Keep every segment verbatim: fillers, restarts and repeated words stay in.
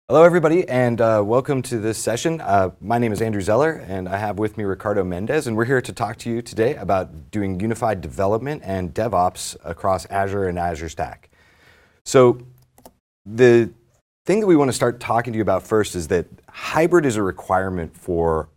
Hello, everybody, and uh, welcome to this session. Uh, my name is Andrew Zeller, and I have with me Ricardo Mendez, and we're here to talk to you today about doing unified development and DevOps across Azure and Azure Stack. So the thing that we want to start talking to you about first is that hybrid is a requirement for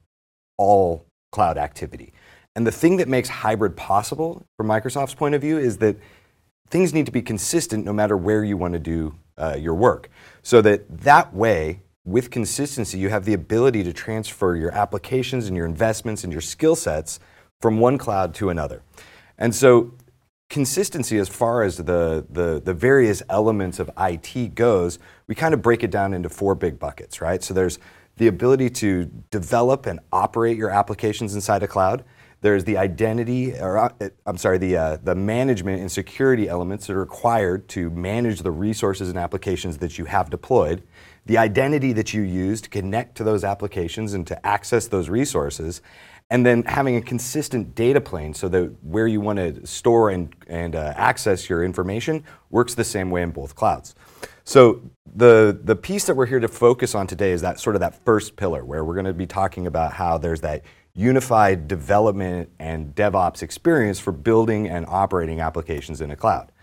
all cloud activity. And the thing that makes hybrid possible, from Microsoft's point of view, is that things need to be consistent no matter where you want to do uh, your work. So that that way, with consistency, you have the ability to transfer your applications and your investments and your skill sets from one cloud to another. And so consistency, as far as the, the, the various elements of I T goes, we kind of break it down into four big buckets, right? So there's the ability to develop and operate your applications inside a cloud. There's the identity, or uh, I'm sorry, the, uh, the management and security elements that are required to manage the resources and applications that you have deployed, the identity that you use to connect to those applications and to access those resources, and then having a consistent data plane so that where you want to store and, and uh, access your information works the same way in both clouds. So the, the piece that we're here to focus on today is that sort of that first pillar, where we're going to be talking about how there's that unified development and DevOps experience for building and operating applications in a cloud.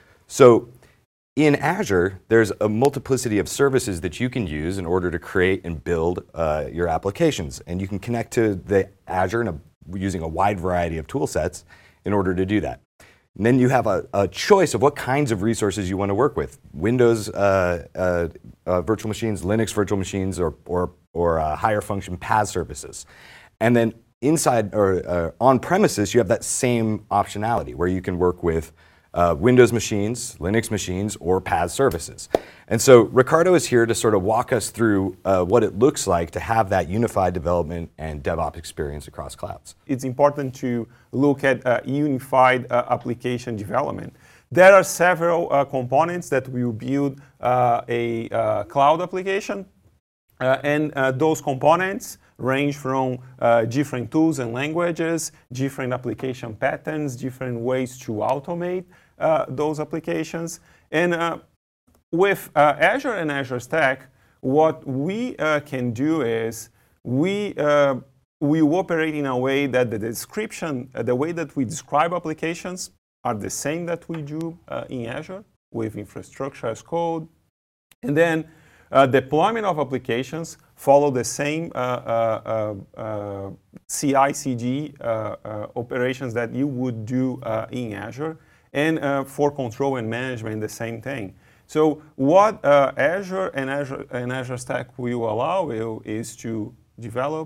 So in Azure, there's a multiplicity of services that you can use in order to create and build uh, your applications. And you can connect to the Azure in a, using a wide variety of tool sets in order to do that. And then you have a, a choice of what kinds of resources you want to work with. Windows uh, uh, uh, virtual machines, Linux virtual machines, or, or, or uh, higher function P A S services. And then inside or uh, on premises, you have that same optionality where you can work with uh, Windows machines, Linux machines, or P A S services. And so Ricardo is here to sort of walk us through uh, what it looks like to have that unified development and DevOps experience across clouds. It's important to look at uh, unified uh, application development. There are several uh, components that will build uh, a uh, cloud application, uh, and uh, those components range from uh, different tools and languages, different application patterns, different ways to automate uh, those applications. And uh, with uh, Azure and Azure Stack, what we uh, can do is we, uh, we operate in a way that the description, uh, the way that we describe applications are the same that we do uh, in Azure with infrastructure as code. And then Uh, deployment of applications follow the same uh, uh, uh, C I C D uh, uh, operations that you would do uh, in Azure, and uh, for control and management, the same thing. So what uh, Azure and Azure and Azure Stack will allow you is to develop,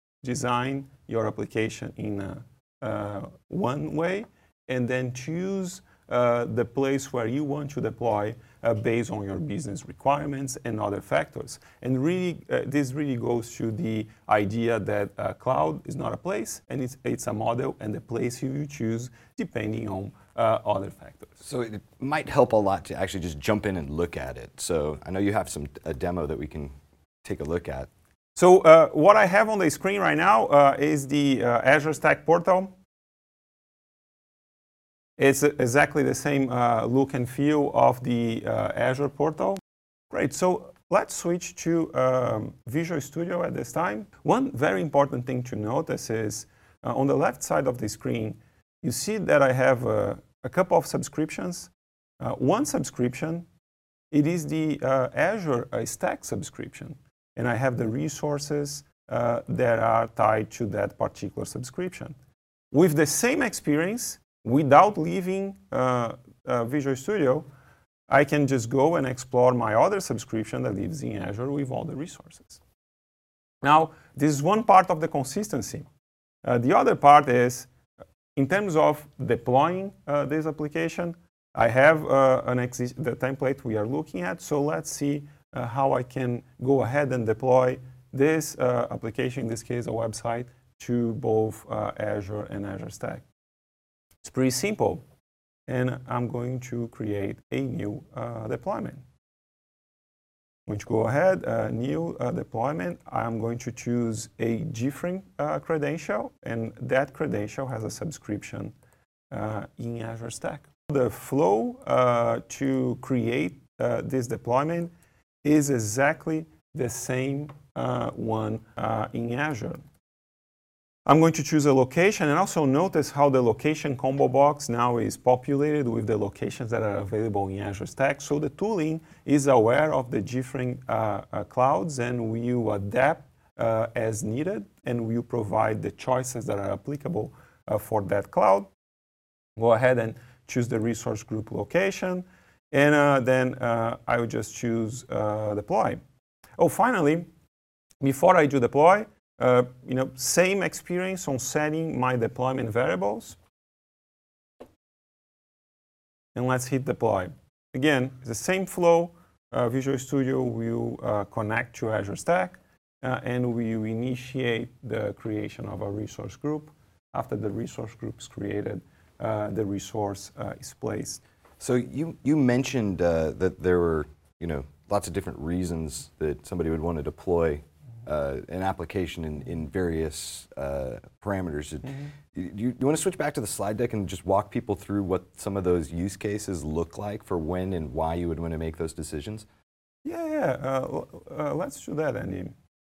design your application in a, uh, one way, and then choose uh, the place where you want to deploy Uh, based on your business requirements and other factors. And really, uh, this really goes to the idea that uh, cloud is not a place, and it's, it's a model, and the place you choose depending on uh, other factors. So it might help a lot to actually just jump in and look at it. So I know you have some a demo that we can take a look at. So uh, what I have on the screen right now uh, is the uh, Azure Stack portal. It's exactly the same uh, look and feel of the uh, Azure portal. Great, so let's switch to um, Visual Studio at this time. One very important thing to notice is uh, on the left side of the screen, you see that I have uh, a couple of subscriptions. Uh, one subscription, it is the uh, Azure uh, Stack subscription. And I have the resources uh, that are tied to that particular subscription. With the same experience, without leaving uh, uh, Visual Studio, I can just go and explore my other subscription that lives in Azure with all the resources. Now, this is one part of the consistency. Uh, the other part is, in terms of deploying uh, this application, I have uh, an exi- the template we are looking at, so let's see uh, how I can go ahead and deploy this uh, application, in this case a website, to both uh, Azure and Azure Stack. It's pretty simple, and I'm going to create a new uh, deployment. I'm going to go ahead, uh, new uh, deployment. I'm going to choose a different uh, credential, and that credential has a subscription uh, in Azure Stack. The flow uh, to create uh, this deployment is exactly the same uh, one uh, in Azure. I'm going to choose a location, and also notice how the location combo box now is populated with the locations that are available in Azure Stack. So the tooling is aware of the different uh, uh, clouds and will adapt uh, as needed, and will provide the choices that are applicable uh, for that cloud. Go ahead and choose the resource group location, and uh, then uh, I will just choose uh, deploy. Oh, finally, before I do deploy, Uh, you know, same experience on setting my deployment variables. And let's hit deploy. Again, it's the same flow. Uh, Visual Studio will uh, connect to Azure Stack, uh, and we will initiate the creation of a resource group. After the resource group is created, uh, the resource uh, is placed. So you, you mentioned uh, that there were, you know, lots of different reasons that somebody would want to deploy Uh, an application in, in various uh, parameters. Mm-hmm. Do you, you want to switch back to the slide deck and just walk people through what some of those use cases look like for when and why you would want to make those decisions? Yeah, yeah. Uh, uh, let's do that, Andy.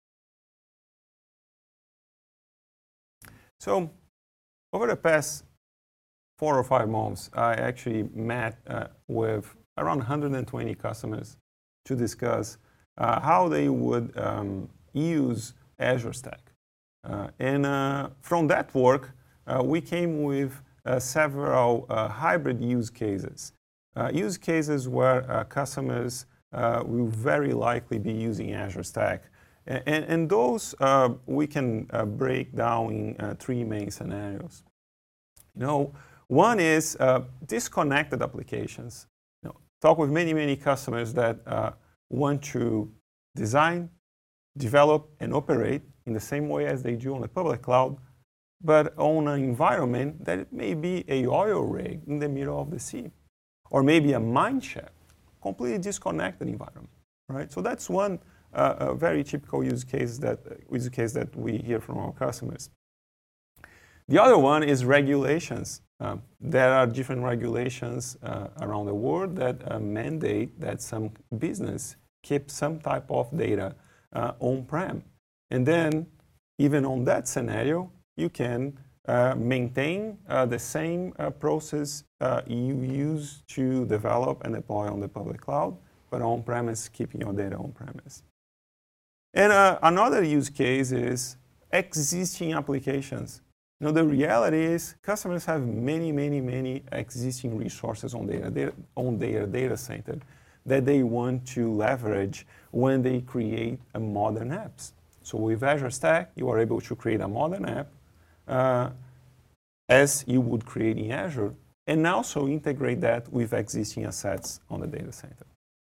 So, over the past four or five months, I actually met uh, with around one hundred twenty customers to discuss uh, how they would um, use Azure Stack. Uh, and uh, from that work, uh, we came with uh, several uh, hybrid use cases. Uh, use cases where uh, customers uh, will very likely be using Azure Stack. And, and those uh, we can uh, break down in uh, three main scenarios. You know, one is uh, disconnected applications. You know, talk with many, many customers that uh, want to design, develop, and operate in the same way as they do on the public cloud, but on an environment that it may be a oil rig in the middle of the sea, or maybe a mine shaft, completely disconnected environment, right? So that's one uh, a very typical use case that uh, use case that we hear from our customers. The other one is regulations. Uh, there are different regulations uh, around the world that uh, mandate that some business keep some type of data Uh, on-prem. And then, even on that scenario, you can uh, maintain uh, the same uh, process uh, you use to develop and deploy on the public cloud, but on-premise, keeping your data on-premise. And uh, another use case is existing applications. You know, the reality is customers have many, many, many existing resources on, data, their, on their data center that they want to leverage when they create a modern apps. So with Azure Stack, you are able to create a modern app uh, as you would create in Azure, and also integrate that with existing assets on the data center.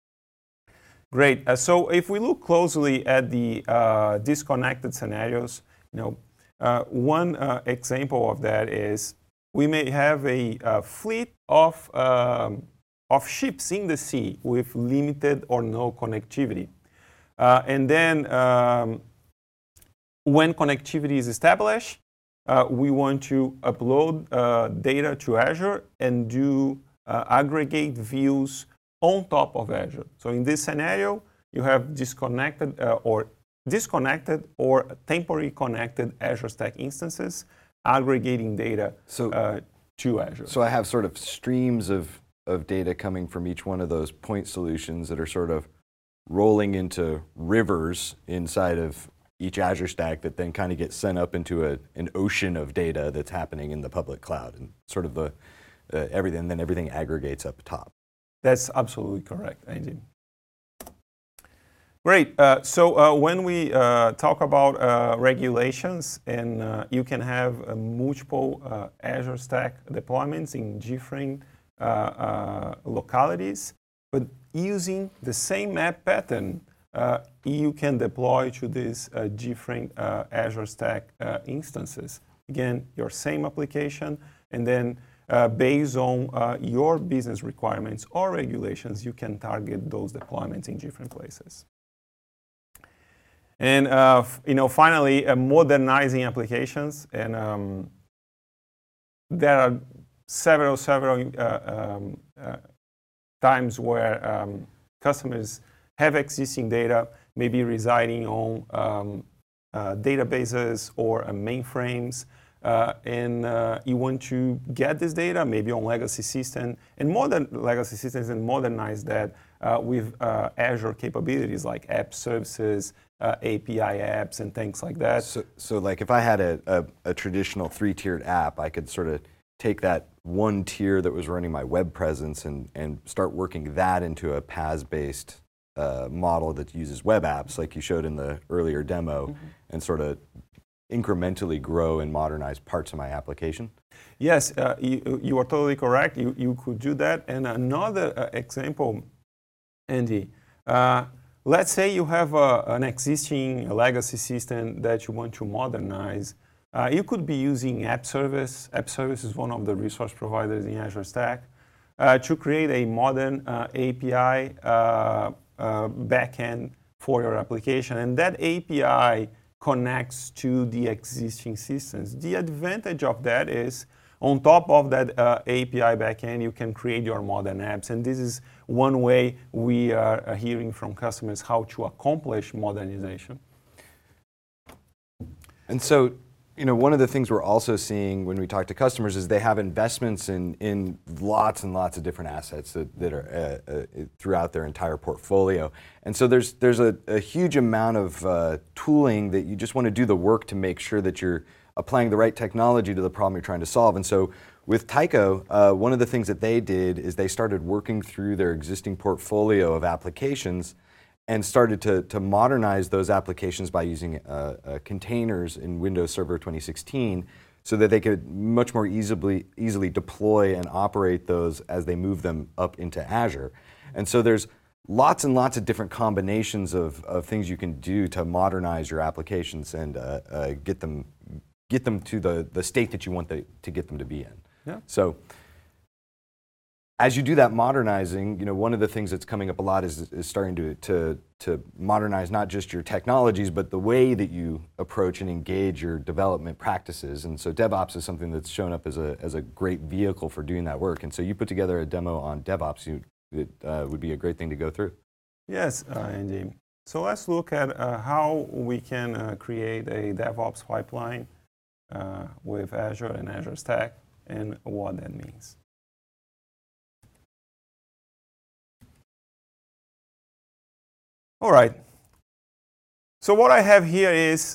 Great. Uh, so if we look closely at the uh, disconnected scenarios, you know, uh, one uh, example of that is we may have a, a fleet of um, of ships in the sea with limited or no connectivity. Uh, and then um, when connectivity is established, uh, we want to upload uh, data to Azure and do uh, aggregate views on top of Azure. So in this scenario, you have disconnected uh, or disconnected or temporarily connected Azure Stack instances aggregating data so, uh, to Azure. So I have sort of streams of of data coming from each one of those point solutions that are sort of rolling into rivers inside of each Azure Stack that then kind of get sent up into a, an ocean of data that's happening in the public cloud, and sort of the uh, everything, and then everything aggregates up top. That's absolutely correct, Andy. Great. Uh, so uh, when we uh, talk about uh, regulations, and uh, you can have uh, multiple uh, Azure Stack deployments in different uh, uh, localities, but using the same map pattern, uh, you can deploy to these uh, different uh, Azure Stack uh, instances. Again, your same application, and then uh, based on uh, your business requirements or regulations, you can target those deployments in different places. And uh, you know, finally, uh, modernizing applications. And um, there are several, several uh, um, uh, times where um, customers have existing data, maybe residing on um, uh, databases or uh, mainframes, uh, and uh, you want to get this data maybe on legacy system and modern legacy systems and modernize that uh, with uh, Azure capabilities like app services, uh, A P I apps, and things like that. So, so like if I had a, a, a traditional three-tiered app, I could sort of take that one tier that was running my web presence and, and start working that into a PaaS-based uh, model that uses web apps, like you showed in the earlier demo, mm-hmm. and sort of incrementally grow and modernize parts of my application? Yes, uh, you, you are totally correct. You, you could do that. And another uh, example, Andy, uh, let's say you have a, an existing legacy system that you want to modernize. Uh, you could be using App Service. App Service is one of the resource providers in Azure Stack uh, to create a modern uh, A P I uh, uh, backend for your application. And that A P I connects to the existing systems. The advantage of that is, on top of that uh, A P I backend, you can create your modern apps. And this is one way we are uh, hearing from customers how to accomplish modernization. And so, you know, one of the things we're also seeing when we talk to customers is they have investments in, in lots and lots of different assets that, that are uh, uh, throughout their entire portfolio. And so there's, there's a, a huge amount of uh, tooling that you just want to do the work to make sure that you're applying the right technology to the problem you're trying to solve. And so with Tyco, uh, one of the things that they did is they started working through their existing portfolio of applications and started to, to modernize those applications by using uh, uh, containers in Windows Server twenty sixteen so that they could much more easily, easily deploy and operate those as they move them up into Azure. And so there's lots and lots of different combinations of, of things you can do to modernize your applications and uh, uh, get them get them to the, the state that you want the, to get them to be in. Yeah. So as you do that modernizing, you know, one of the things that's coming up a lot is, is starting to, to, to modernize not just your technologies, but the way that you approach and engage your development practices. And so DevOps is something that's shown up as a, as a great vehicle for doing that work. And so you put together a demo on DevOps. You, it uh, would be a great thing to go through. Yes, uh, Andy. So let's look at uh, how we can uh, create a DevOps pipeline uh, with Azure and Azure Stack and what that means. All right. So what I have here is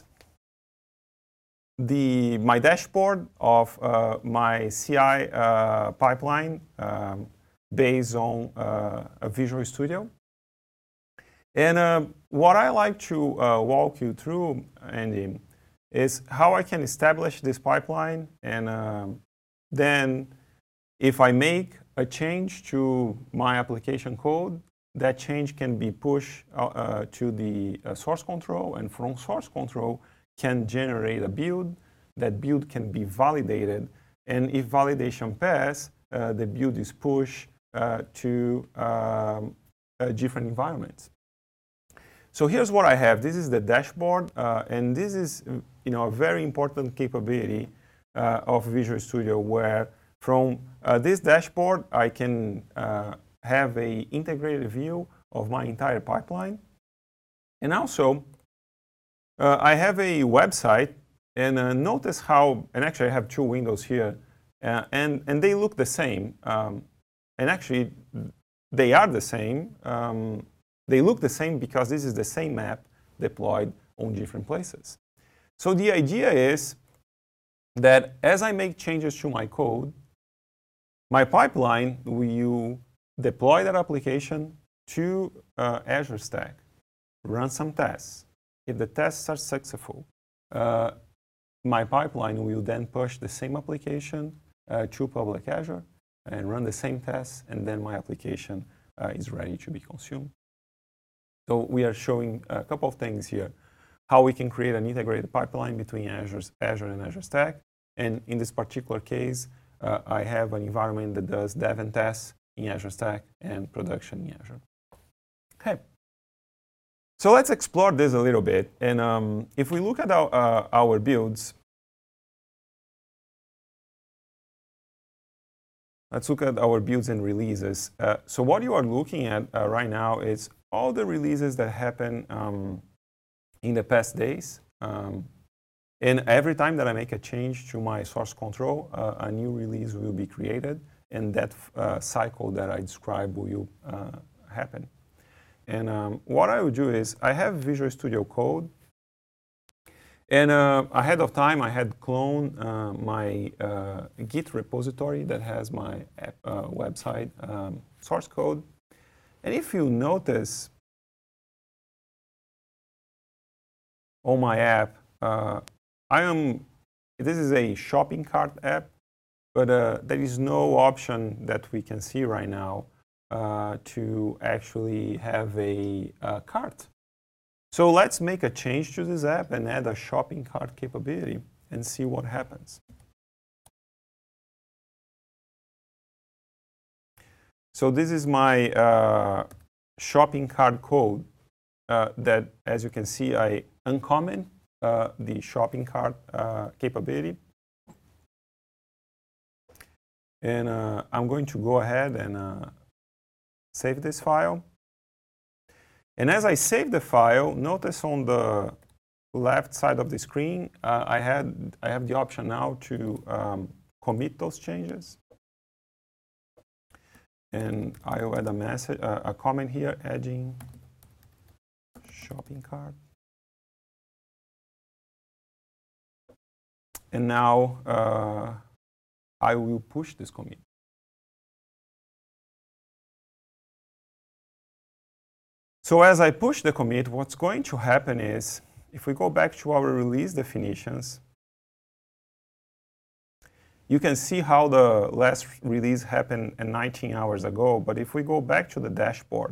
the my dashboard of uh, my C I uh, pipeline um, based on uh, a Visual Studio. And uh, what I like to uh, walk you through, Andy, is how I can establish this pipeline. And um, then if I make a change to my application code, that change can be pushed uh, uh, to the uh, source control, and from source control can generate a build. That build can be validated, and if validation passes, uh, the build is pushed uh, to um, uh, different environments. So here's what I have. This is the dashboard, uh, and this is, you know, a very important capability uh, of Visual Studio, where from uh, this dashboard I can uh, have a integrated view of my entire pipeline. And also, uh, I have a website, and uh, notice how, and actually I have two windows here, uh, and, and they look the same. Um, and actually, they are the same. Um, they look the same because this is the same map deployed on different places. So the idea is that as I make changes to my code, my pipeline will deploy that application to uh, Azure Stack, run some tests. If the tests are successful, uh, my pipeline will then push the same application uh, to public Azure and run the same tests, and then my application uh, is ready to be consumed. So we are showing a couple of things here, how we can create an integrated pipeline between Azure's, Azure and Azure Stack. And in this particular case, uh, I have an environment that does dev and tests in Azure Stack and production in Azure. Okay. So let's explore this a little bit. And um, if we look at our, uh, our builds, let's look at our builds and releases. Uh, so what you are looking at uh, right now is all the releases that happen um, in the past days. Um, and every time that I make a change to my source control, uh, a new release will be created, and that uh, cycle that I described will uh, happen. And um, what I will do is, I have Visual Studio Code, and uh, ahead of time I had cloned uh, my uh, Git repository that has my app, uh, website um, source code. And if you notice on my app, uh, I am, this is a shopping cart app, but uh, there is no option that we can see right now uh, to actually have a, a cart. So let's make a change to this app and add a shopping cart capability and see what happens. So this is my uh, shopping cart code uh, that, as you can see, I uncomment uh, the shopping cart uh, capability. And uh, I'm going to go ahead and uh, save this file. And as I save the file, notice on the left side of the screen, uh, I, had, I have the option now to um, commit those changes. And I will add a message, uh, a comment here, adding shopping cart. And now uh, I will push this commit. So as I push the commit, what's going to happen is, if we go back to our release definitions, you can see how the last release happened nineteen hours ago. But if we go back to the dashboard,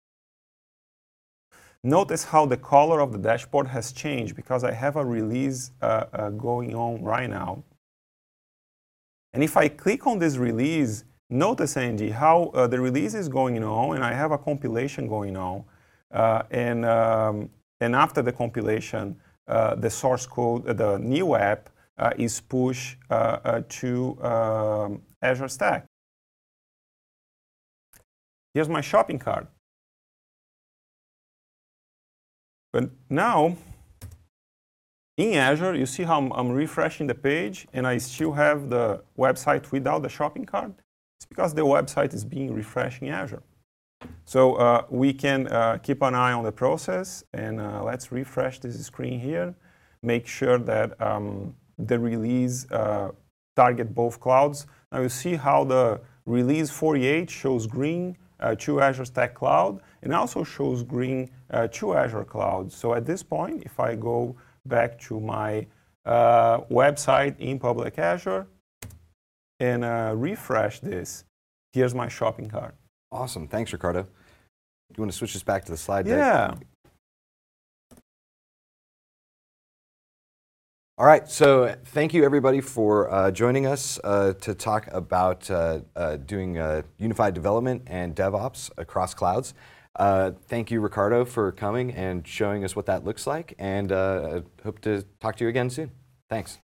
notice how the color of the dashboard has changed because I have a release uh, uh, going on right now. And if I click on this release, notice, Andy, how uh, the release is going on, and I have a compilation going on. Uh, and, um, and after the compilation, uh, the source code, uh, the new app, uh, is pushed uh, uh, to um, Azure Stack. Here's my shopping cart. But now, in Azure, you see how I'm, I'm refreshing the page, and I still have the website without the shopping cart. It's because the website is being refreshed in Azure. So uh, we can uh, keep an eye on the process, and uh, let's refresh this screen here. Make sure that um, the release uh, target both clouds. Now you see how the release forty-eight shows green uh, to Azure Stack Cloud, and also shows green uh, to Azure Cloud. So at this point, if I go back to my uh, website in public Azure and uh, refresh this, here's my shopping cart. Awesome. Thanks, Ricardo. Do you want to switch this back to the slide deck? Yeah. All right. So thank you, everybody, for uh, joining us uh, to talk about uh, uh, doing uh, unified development and DevOps across clouds. Uh, thank you, Ricardo, for coming and showing us what that looks like. And uh, I hope to talk to you again soon. Thanks.